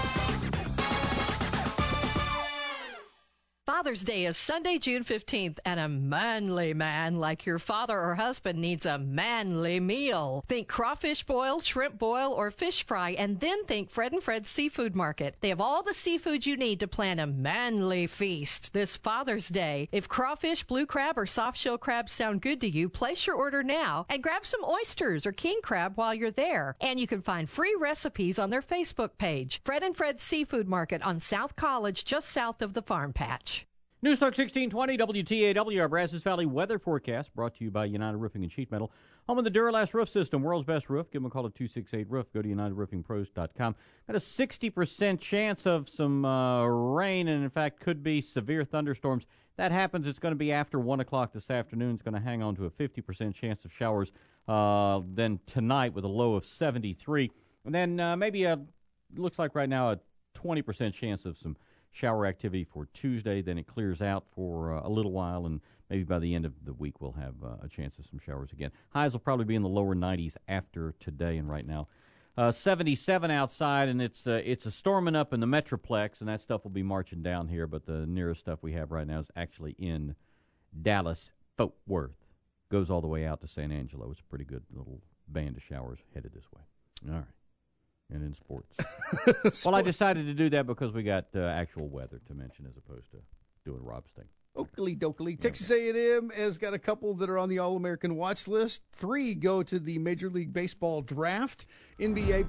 Father's Day is Sunday, June fifteenth, and a manly man like your father or husband needs a manly meal. Think crawfish boil, shrimp boil, or fish fry, and then think Fred and Fred's Seafood Market. They have all the seafood you need to plan a manly feast this Father's Day. If crawfish, blue crab, or soft shell crab sound good to you, place your order now and grab some oysters or king crab while you're there. And you can find free recipes on their Facebook page. Fred and Fred's Seafood Market on South College, just south of the Farm Patch. News Talk sixteen twenty W T A W, our Brazos Valley weather forecast, brought to you by United Roofing and Sheet Metal. Home of the Duralast Roof System, world's best roof. Give them a call at two six eight roof. Go to united roofing pros dot com. Got a sixty percent chance of some uh, rain, and in fact could be severe thunderstorms. That happens, it's going to be after one o'clock this afternoon. It's going to hang on to a fifty percent chance of showers uh, then tonight with a low of seventy-three. And then uh, maybe a, looks like right now a twenty percent chance of some shower activity for Tuesday. Then it clears out for uh, a little while, and maybe by the end of the week we'll have uh, a chance of some showers again. Highs will probably be in the lower nineties after today, and right now uh, seventy-seven outside, and it's uh, it's a storming up in the Metroplex, and that stuff will be marching down here, but the nearest stuff we have right now is actually in Dallas, Fort Worth. Goes all the way out to San Angelo. It's a pretty good little band of showers headed this way. All right. And in sports. Well, I decided to do that because we got uh, actual weather to mention as opposed to doing Rob's thing. Oakley dokley. Texas A and M has got a couple that are on the All-American watch list. Three go to the Major League Baseball draft. N B A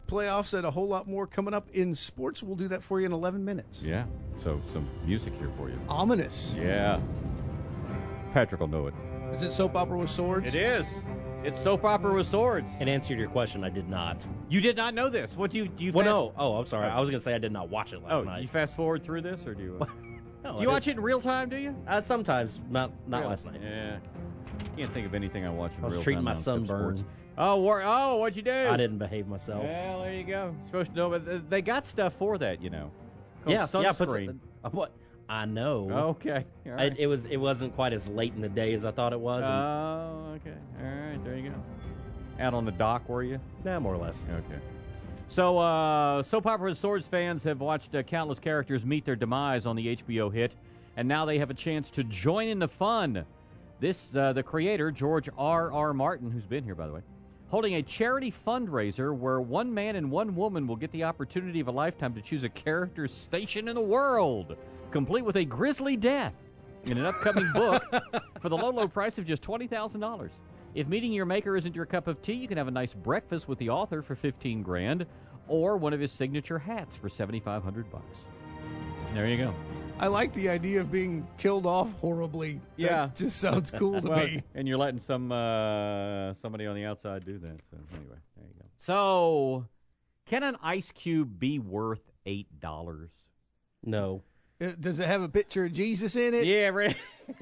playoffs and a whole lot more coming up in sports. We'll do that for you in eleven minutes. Yeah. So some music here for you. Ominous. Yeah. Patrick will know it. Is it soap opera with swords? It is. It's soap opera with swords. In answer to your question, I did not. You did not know this. What do you do? You well, fast- no. Oh, I'm sorry. I was going to say I did not watch it last oh, night. you fast forward through this, or do you? Uh, no, do you watch it in real time? Do you? Uh, sometimes, not not Really? last night. Yeah. Can't think of anything I watch in I was real treating time my now except sunburn. sports. Oh, war- oh, what'd you do? I didn't behave myself. Well, there you go. Supposed to know, but th- they got stuff for that, you know. Called Yeah, yeah. Puts, sunscreen. uh, what? I know. Okay. All I, right. it was. It wasn't quite as late in the day as I thought it was. and- Oh, okay. All right, there you go. Out on the dock, were you? Yeah, more or less. Okay. So, uh, soap opera and swords fans have watched uh, countless characters meet their demise on the H B O hit, and now they have a chance to join in the fun. This, uh, the creator, George R. R. Martin, who's been here, by the way, holding a charity fundraiser where one man and one woman will get the opportunity of a lifetime to choose a character's station in the world, complete with a grisly death in an upcoming book for the low, low price of just twenty thousand dollars. If meeting your maker isn't your cup of tea, you can have a nice breakfast with the author for fifteen grand, or one of his signature hats for seventy-five hundred bucks. There you go. I like the idea of being killed off horribly. Yeah, That just sounds cool to well, me. And you're letting some uh, somebody on the outside do that. So anyway, there you go. So, can an ice cube be worth eight dollars? No. Uh, Does it have a picture of Jesus in it? Yeah, right.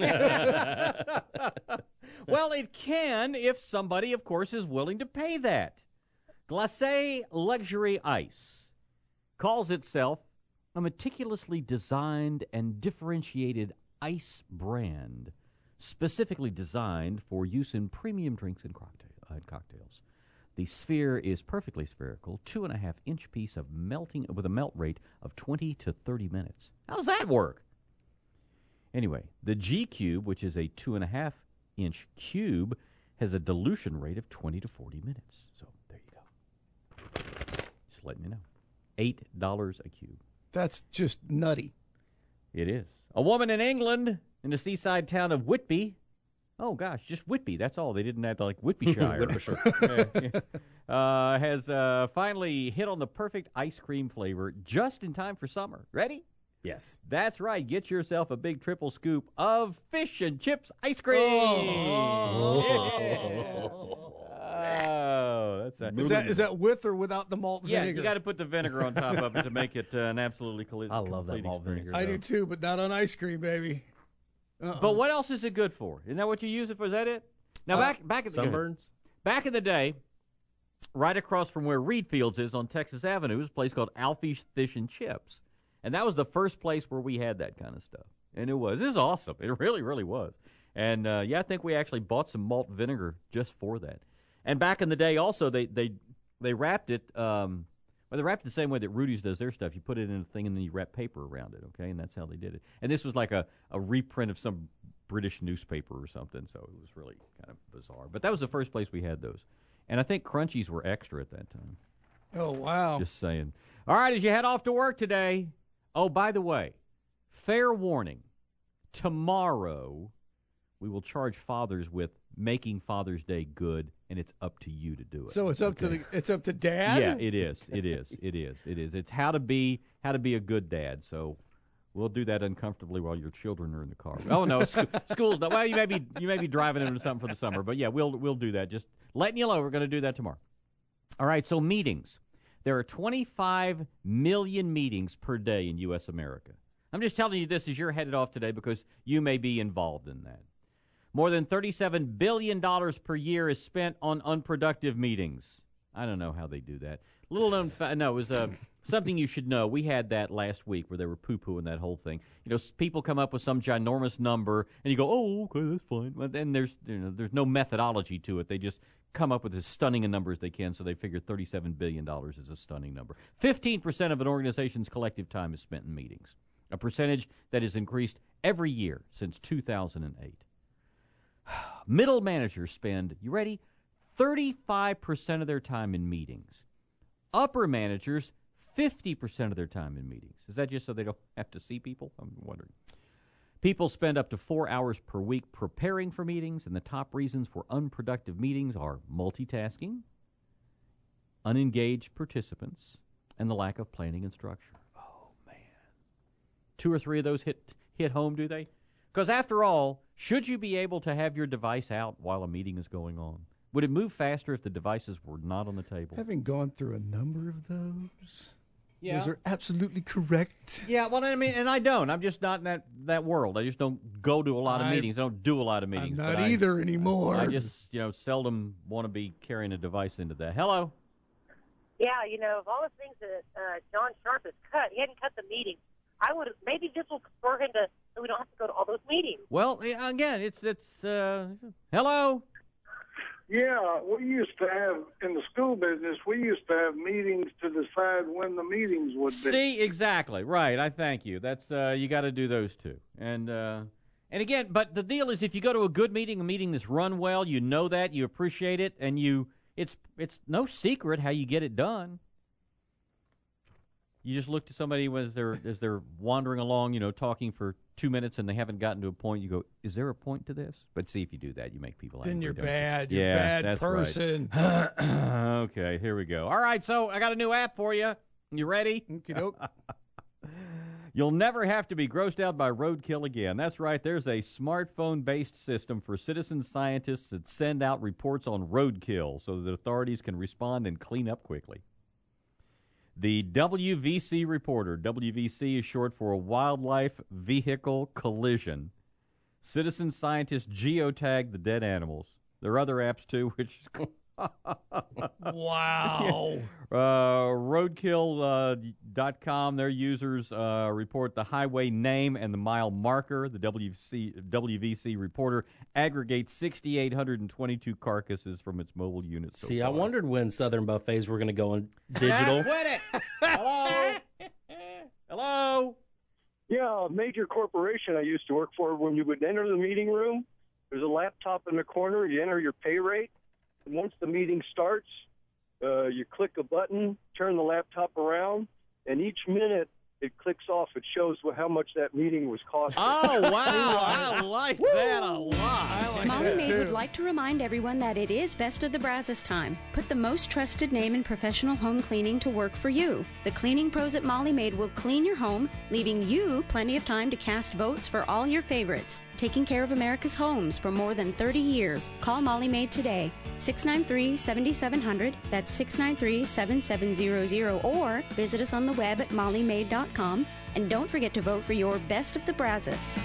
Well, it can if somebody, of course, is willing to pay that. Glacé Luxury Ice calls itself a meticulously designed and differentiated ice brand, specifically designed for use in premium drinks and cocktail, uh, cocktails. The sphere is perfectly spherical, two and a half inch piece of melting with a melt rate of twenty to thirty minutes. How does that work? Anyway, the G Cube, which is a two and a half inch cube, has a dilution rate of twenty to forty minutes. So there you go. Just letting you know. Eight dollars a cube. That's just nutty. It is. A woman in England, in the seaside town of Whitby. Oh gosh, just Whitby. That's all. They didn't add like Whitbyshire. Whitbyshire. yeah, yeah. Uh, has uh, finally hit on the perfect ice cream flavor just in time for summer. Ready? Yes. That's right. Get yourself a big triple scoop of fish and chips ice cream. Oh, Yeah. Oh, that's a, Is that is that with or without the malt yeah, vinegar? you got to put the vinegar on top of it to make it uh, an absolutely complete. I love that malt experience. vinegar. I do too, but not on ice cream, baby. Uh-uh. But what else is it good for? Isn't that what you use it for? Is that it? Now Uh, back back at the Sunburns? back in the day, right across from where Reed Fields is on Texas Avenue, is a place called Alfie's Fish and Chips, and that was the first place where we had that kind of stuff. And it was it was awesome. It really really was. And uh, yeah, I think we actually bought some malt vinegar just for that. And back in the day, also they they they wrapped it. Um, well, they wrapped it the same way that Rudy's does their stuff. You put it in a thing and then you wrap paper around it. Okay, and that's how they did it. And this was like a, a reprint of some British newspaper or something. So it was really kind of bizarre. But that was the first place we had those. And I think Crunchies were extra at that time. Oh wow! Just saying. All right, as you head off to work today. Oh, by the way, fair warning. Tomorrow, we will charge fathers with making Father's Day good, and it's up to you to do it. So it's up okay? to the it's up to Dad. Yeah, it is. It is. It is. It is. It's how to be how to be a good dad. So we'll do that uncomfortably while your children are in the car. Oh no, sc- school's not. Well, you may be you may be driving them to something for the summer, but yeah, we'll we'll do that. Just letting you know, we're going to do that tomorrow. All right. So meetings. There are twenty-five million meetings per day in U S America. I'm just telling you this as you're headed off today because you may be involved in that. More than thirty-seven billion dollars per year is spent on unproductive meetings. I don't know how they do that. Little known fact, no, it was uh, something you should know. We had that last week where they were poo-pooing that whole thing. You know, s- people come up with some ginormous number, and you go, oh, okay, that's fine. But then there's, you know, there's no methodology to it. They just come up with as stunning a number as they can, so they figure thirty-seven billion dollars is a stunning number. fifteen percent of an organization's collective time is spent in meetings, a percentage that has increased every year since two thousand eight. Middle managers spend, you ready, thirty-five percent of their time in meetings. Upper managers, fifty percent of their time in meetings. Is that just so they don't have to see people? I'm wondering. People spend up to four hours per week preparing for meetings, and the top reasons for unproductive meetings are multitasking, unengaged participants, and the lack of planning and structure. Oh, man. Two or three of those hit hit home, do they? Because after all, should you be able to have your device out while a meeting is going on? Would it move faster if the devices were not on the table? Having gone through a number of those, Yeah. those are absolutely correct. Yeah, well, I mean, and I don't. I'm just not in that, that world. I just don't go to a lot of I- meetings. I don't do a lot of meetings. I'm not but I- either anymore. I just, you know, seldom want to be carrying a device into that. Hello? Yeah, you know, of all the things that uh, John Sharp has cut, he hadn't cut the meeting. I would have, maybe this will spur him to, so we don't have to go to all those meetings. Well, yeah, again, it's, it's, uh, hello? Yeah, we used to have, in the school business, we used to have meetings to decide when the meetings would be. See, exactly. Right. I thank you. That's, uh, you got to do those two. And, uh, and again, but the deal is if you go to a good meeting, a meeting that's run well, you know that, you appreciate it, and you, it's, it's no secret how you get it done. You just look to somebody as they're as they're wandering along, you know, talking for two minutes and they haven't gotten to a point. You go, "Is there a point to this?" But see if you do that, you make people angry. Then you're don't you? bad. You're a yeah, bad that's person. Right. Okay, here we go. All right, so I got a new app for you. You ready? Okey-doke. You'll never have to be grossed out by roadkill again. That's right. There's a smartphone-based system for citizen scientists that send out reports on roadkill so that authorities can respond and clean up quickly. The W V C Reporter, W V C is short for a Wildlife Vehicle Collision. Citizen scientists geotag the dead animals. There are other apps, too, which is cool. Wow. uh, roadkill dot com, their users uh, report the highway name and the mile marker. The W V C, W V C Reporter aggregates six thousand eight hundred twenty-two carcasses from its mobile units. So See, far. I wondered when Southern Buffets were going to go on digital. Quit it! Hello? Hello? Yeah, a major corporation I used to work for, when you would enter the meeting room, there's a laptop in the corner, you enter your pay rate, and once the meeting starts, uh, you click a button, turn the laptop around, and each minute it clicks off. It shows how much that meeting was costing. Oh, wow. I like that a lot. I like Molly that, Maid too. would like to remind everyone that it is Best of the Brazos time. Put the most trusted name in professional home cleaning to work for you. The cleaning pros at Molly Maid will clean your home, leaving you plenty of time to cast votes for all your favorites. Taking care of America's homes for more than thirty years. Call Molly Maid today. six nine three, seven seven zero zero. That's six nine three, seven seven zero zero. Or visit us on the web at molly maid dot com. And don't forget to vote for your Best of the Brazos.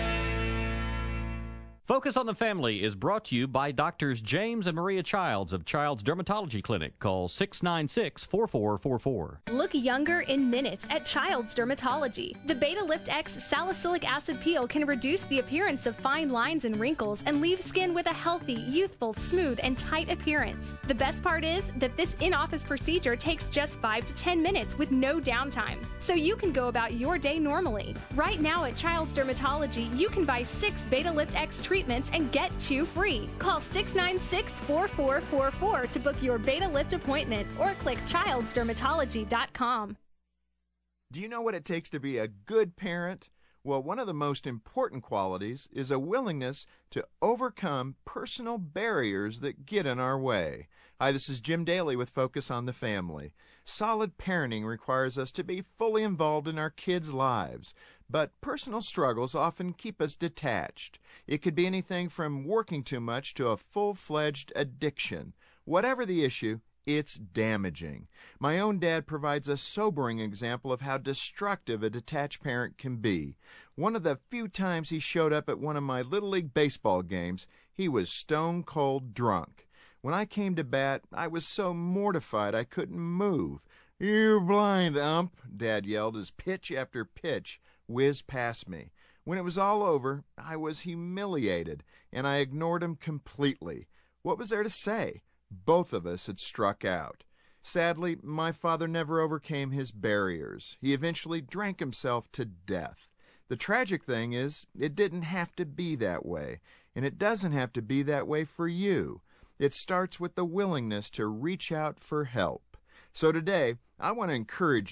Focus on the Family is brought to you by Doctors James and Maria Childs of Child's Dermatology Clinic. Call six nine six, four four four four. Look younger in minutes at Child's Dermatology. The Beta Lift X salicylic acid peel can reduce the appearance of fine lines and wrinkles and leave skin with a healthy, youthful, smooth, and tight appearance. The best part is that this in-office procedure takes just five to ten minutes with no downtime, so you can go about your day normally. Right now at Child's Dermatology, you can buy six Beta Lift X treatments and get two free. Call six nine six, four four four four to book your Beta Lift appointment or click childs dermatology dot com. Do you know what it takes to be a good parent? Well, one of the most important qualities is a willingness to overcome personal barriers that get in our way. Hi, this is Jim Daly with Focus on the Family. Solid parenting requires us to be fully involved in our kids' lives, but personal struggles often keep us detached. It could be anything from working too much to a full-fledged addiction. Whatever the issue, it's damaging. My own dad provides a sobering example of how destructive a detached parent can be. One of the few times he showed up at one of my Little League baseball games, he was stone cold drunk. When I came to bat, I was so mortified I couldn't move. "You're blind, ump," Dad yelled as pitch after pitch whizzed past me. When it was all over, I was humiliated, and I ignored him completely. What was there to say? Both of us had struck out. Sadly, my father never overcame his barriers. He eventually drank himself to death. The tragic thing is, it didn't have to be that way, and it doesn't have to be that way for you. It starts with the willingness to reach out for help. So today, I want to encourage you.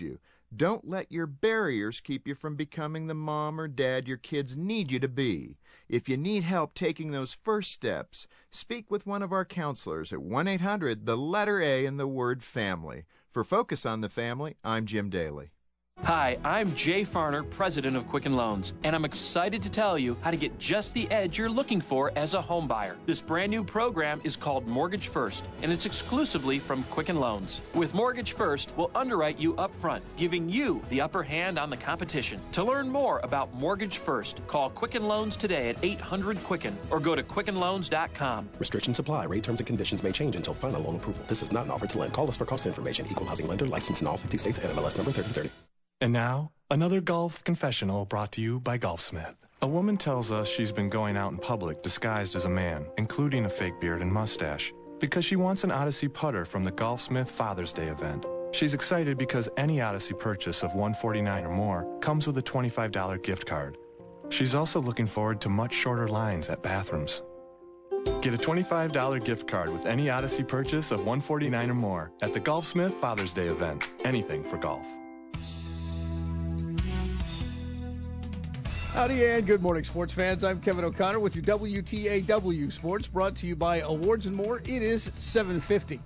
Don't let your barriers keep you from becoming the mom or dad your kids need you to be. If you need help taking those first steps, speak with one of our counselors at one eight hundred, the letter A in the word family. For Focus on the Family, I'm Jim Daly. Hi, I'm Jay Farner, president of Quicken Loans, and I'm excited to tell you how to get just the edge you're looking for as a home buyer. This brand new program is called Mortgage First, and it's exclusively from Quicken Loans. With Mortgage First, we'll underwrite you up front, giving you the upper hand on the competition. To learn more about Mortgage First, call Quicken Loans today at eight hundred Quicken or go to quicken loans dot com. Restrictions apply. Rate terms and conditions may change until final loan approval. This is not an offer to lend. Call us for cost information. Equal housing lender licensed in all fifty states and M L S number thirty thirty. And now, another golf confessional brought to you by Golfsmith. A woman tells us she's been going out in public disguised as a man, including a fake beard and mustache, because she wants an Odyssey putter from the Golfsmith Father's Day event. She's excited because any Odyssey purchase of one forty-nine or more comes with a twenty-five dollars gift card. She's also looking forward to much shorter lines at bathrooms. Get a twenty-five dollars gift card with any Odyssey purchase of one forty-nine or more at the Golfsmith Father's Day event. Anything for golf. Howdy and good morning, sports fans. I'm Kevin O'Connor with your W T A W Sports, brought to you by Awards and More. It is seven fifty.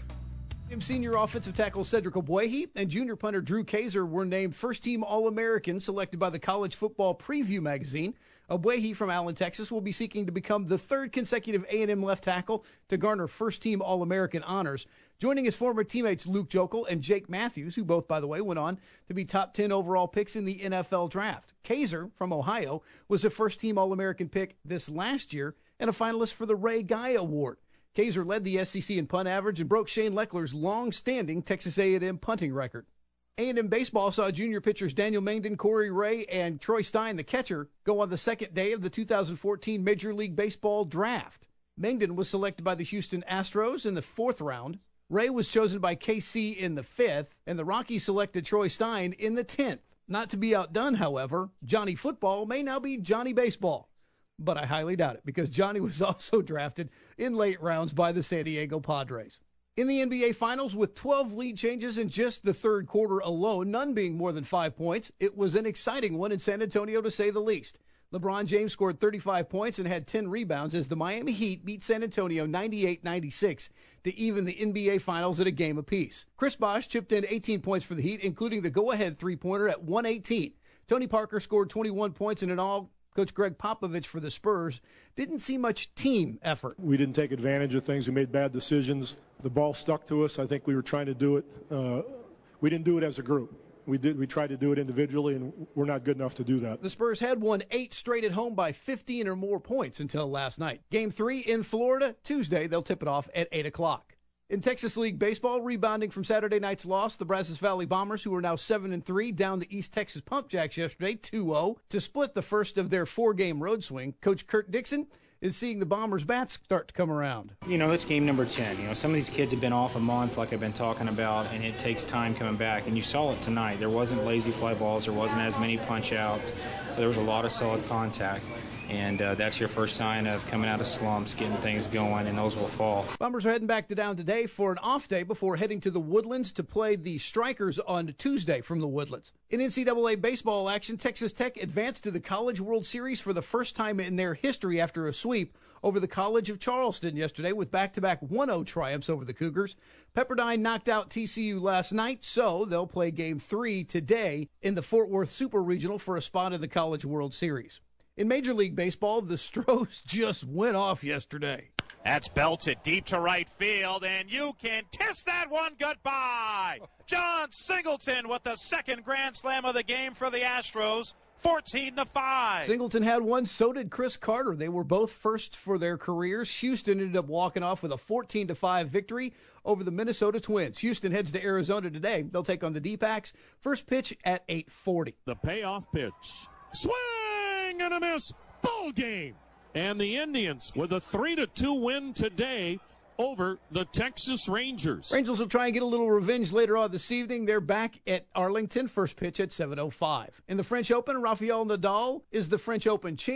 Senior offensive tackle Cedric Ogbuehi and junior punter Drew Kaiser were named first-team All-American, selected by the College Football Preview magazine. Ogbuehi from Allen, Texas, will be seeking to become the third consecutive A and M left tackle to garner first-team All-American honors, joining his former teammates Luke Jokel and Jake Matthews, who both, by the way, went on to be top ten overall picks in the N F L draft. Kaiser from Ohio was a first-team All-American pick this last year and a finalist for the Ray Guy Award. Kaiser led the S E C in punt average and broke Shane Leckler's long-standing Texas A and M punting record. A and M baseball saw junior pitchers Daniel Mangden, Corey Ray, and Troy Stein, the catcher, go on the second day of the two thousand fourteen Major League Baseball draft. Mangden was selected by the Houston Astros in the fourth round. Ray was chosen by K C in the fifth, and the Rockies selected Troy Stein in the tenth. Not to be outdone, however, Johnny Football may now be Johnny Baseball. But I highly doubt it, because Johnny was also drafted in late rounds by the San Diego Padres. In the N B A Finals, with twelve lead changes in just the third quarter alone, none being more than five points, it was an exciting one in San Antonio, to say the least. LeBron James scored thirty-five points and had ten rebounds as the Miami Heat beat San Antonio ninety-eight ninety-six to even the N B A Finals at a game apiece. Chris Bosh chipped in eighteen points for the Heat, including the go-ahead three-pointer at one eighteen. Tony Parker scored twenty-one points in an all. Coach Greg Popovich for the Spurs didn't see much team effort. We didn't take advantage of things. We made bad decisions. The ball stuck to us. I think we were trying to do it. Uh, we didn't do it as a group. We did. We tried to do it individually, and we're not good enough to do that. The Spurs had won eight straight at home by fifteen or more points until last night. Game three in Florida, Tuesday. They'll tip it off at eight o'clock. In Texas League Baseball, rebounding from Saturday night's loss, the Brazos Valley Bombers, who are now seven and three, down the East Texas Pump Jacks yesterday two oh to split the first of their four-game road swing. Coach Kurt Dixon is seeing the Bombers' bats start to come around. You know, it's game number ten. You know, some of these kids have been off a month, like I've been talking about, and it takes time coming back. And you saw it tonight. There wasn't lazy fly balls. There wasn't as many punch-outs. There was a lot of solid contact. And uh, that's your first sign of coming out of slumps, getting things going, and those will fall. Bombers are heading back to down today for an off day before heading to the Woodlands to play the Strikers on Tuesday from the Woodlands. In N C double A baseball action, Texas Tech advanced to the College World Series for the first time in their history after a sweep over the College of Charleston yesterday with back-to-back one oh triumphs over the Cougars. Pepperdine knocked out T C U last night, so they'll play Game three today in the Fort Worth Super Regional for a spot in the College World Series. In Major League Baseball, the Stros just went off yesterday. That's belted deep to right field, and you can kiss that one goodbye. John Singleton with the second grand slam of the game for the Astros, fourteen to five. Singleton had one, so did Chris Carter. They were both first for their careers. Houston ended up walking off with a fourteen to five victory over the Minnesota Twins. Houston heads to Arizona today. They'll take on the D-Packs. First pitch at eight forty. The payoff pitch. Swing! And a miss, ball game. And the Indians with a three to two win today over the Texas Rangers. Rangers will try and get a little revenge later on this evening. They're back at Arlington, first pitch at seven oh five. In the French Open, Rafael Nadal is the French Open champ.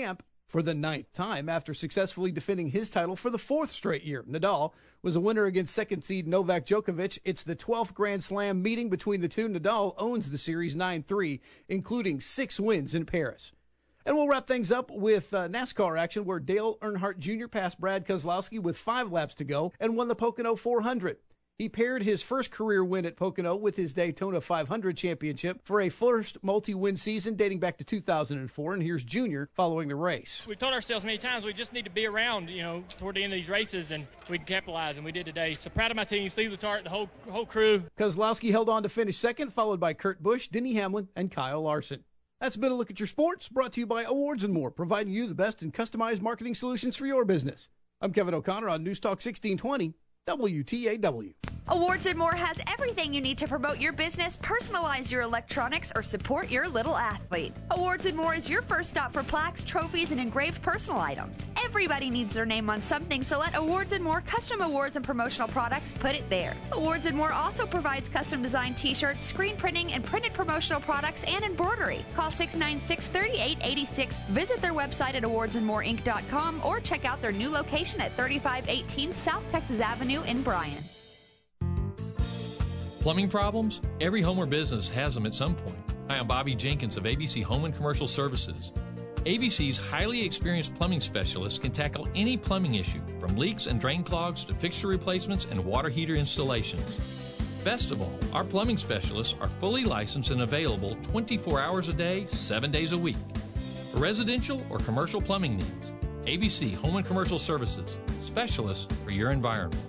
for the ninth time after successfully defending his title for the fourth straight year. Nadal was a winner against second seed Novak Djokovic. It's the twelfth Grand Slam meeting between the two. Nadal owns the series nine three, including six wins in Paris. And we'll wrap things up with uh, NASCAR action where Dale Earnhardt Junior passed Brad Keselowski with five laps to go and won the Pocono four hundred. He paired his first career win at Pocono with his Daytona five hundred championship for a first multi-win season dating back to two thousand four. And here's Junior following the race. We've told ourselves many times we just need to be around, you know, toward the end of these races, and we can capitalize, and we did today. So proud of my team, Steve Letarte, the whole whole crew. Keselowski held on to finish second, followed by Kurt Busch, Denny Hamlin, and Kyle Larson. That's been a look at your sports, brought to you by Awards and More, providing you the best in customized marketing solutions for your business. I'm Kevin O'Connor on News Talk sixteen twenty, W T A W. Awards and More has everything you need to promote your business, personalize your electronics, or support your little athlete. Awards and More is your first stop for plaques, trophies, and engraved personal items. Everybody needs their name on something, so let Awards and More custom awards and promotional products put it there. Awards and More also provides custom designed t-shirts, screen printing, and printed promotional products and embroidery. Call six nine six, three eight eight six, visit their website at awards and more inc dot com, or check out their new location at thirty-five eighteen South Texas Avenue in Bryan. Plumbing problems? Every home or business has them at some point. Hi, I'm Bobby Jenkins of A B C Home and Commercial Services. A B C's highly experienced plumbing specialists can tackle any plumbing issue, from leaks and drain clogs to fixture replacements and water heater installations. Best of all, our plumbing specialists are fully licensed and available twenty-four hours a day, seven days a week. For residential or commercial plumbing needs, A B C Home and Commercial Services, specialists for your environment.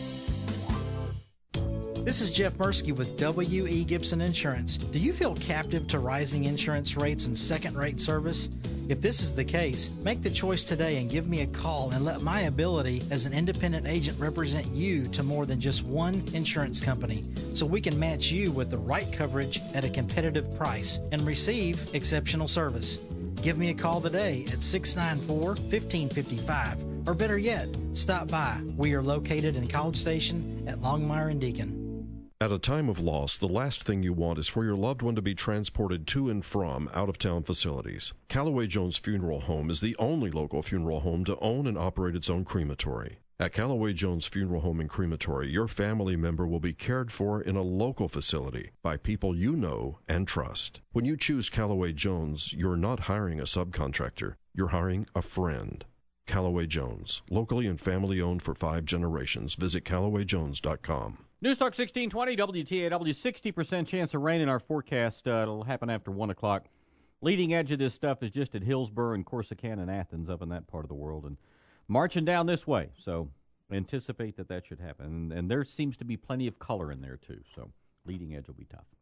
This is Jeff Mursky with W E. Gibson Insurance. Do you feel captive to rising insurance rates and second-rate service? If this is the case, make the choice today and give me a call and let my ability as an independent agent represent you to more than just one insurance company, so we can match you with the right coverage at a competitive price and receive exceptional service. Give me a call today at six nine four, one five five five, or better yet, stop by. We are located in College Station at Longmire and Deacon. At a time of loss, the last thing you want is for your loved one to be transported to and from out-of-town facilities. Callaway Jones Funeral Home is the only local funeral home to own and operate its own crematory. At Callaway Jones Funeral Home and Crematory, your family member will be cared for in a local facility by people you know and trust. When you choose Callaway Jones, you're not hiring a subcontractor. You're hiring a friend. Callaway Jones, locally and family-owned for five generations. Visit Callaway Jones dot com. News Talk sixteen twenty, W T A W, sixty percent chance of rain in our forecast. Uh, it'll happen after one o'clock. Leading edge of this stuff is just at Hillsborough and Corsicana and Athens up in that part of the world, and marching down this way. So anticipate that that should happen. And, and there seems to be plenty of color in there, too. So leading edge will be tough.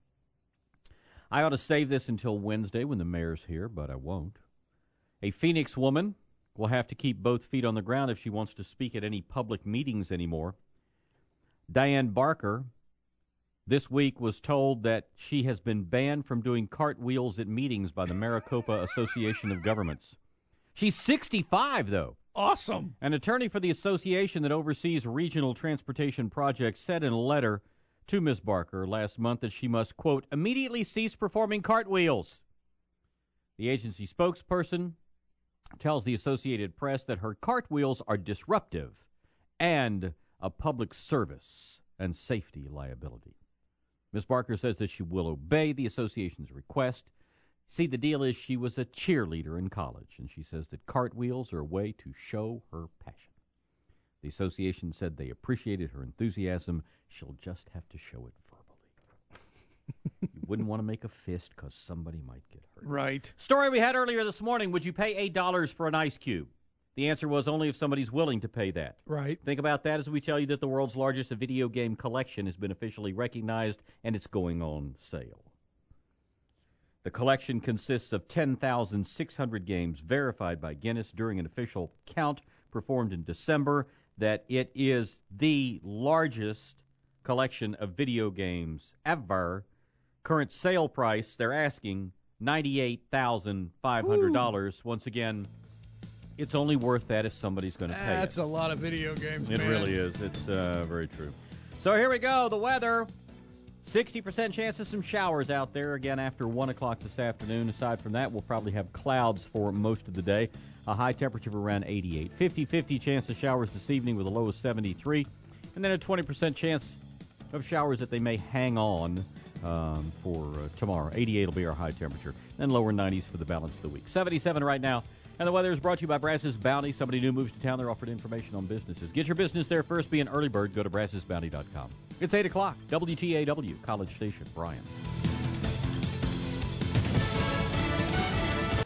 I ought to save this until Wednesday when the mayor's here, but I won't. A Phoenix woman will have to keep both feet on the ground if she wants to speak at any public meetings anymore. Diane Barker this week was told that she has been banned from doing cartwheels at meetings by the Maricopa Association of Governments. She's sixty-five, though. Awesome. An attorney for the association that oversees regional transportation projects said in a letter to Miz Barker last month that she must, quote, immediately cease performing cartwheels. The agency spokesperson tells the Associated Press that her cartwheels are disruptive and a public service and safety liability. Miz Barker says that she will obey the association's request. See, the deal is she was a cheerleader in college, and she says that cartwheels are a way to show her passion. The association said they appreciated her enthusiasm. She'll just have to show it verbally. You wouldn't want to make a fist because somebody might get hurt. Right. Story we had earlier this morning, would you pay eight dollars for an ice cube? The answer was only if somebody's willing to pay that. Right. Think about that as we tell you that the world's largest video game collection has been officially recognized, and it's going on sale. The collection consists of ten thousand six hundred games verified by Guinness during an official count performed in December, that it is the largest collection of video games ever. Current sale price, they're asking ninety-eight thousand five hundred dollars. Once again, it's only worth that if somebody's going to pay That's it. a lot of video games, It man. really is. It's uh, very true. So here we go. The weather. sixty percent chance of some showers out there again after one o'clock this afternoon. Aside from that, we'll probably have clouds for most of the day. A high temperature of around eighty-eight. fifty-fifty chance of showers this evening with a low of seventy-three. And then a twenty percent chance of showers that they may hang on um, for uh, tomorrow. eighty-eight will be our high temperature. Then lower nineties for the balance of the week. seventy-seven right now. And the weather is brought to you by Brazos Bounty. Somebody new moves to town. They're offered information on businesses. Get your business there first. Be an early bird. Go to brazos bounty dot com. It's eight o'clock. W T A W, College Station. Brian.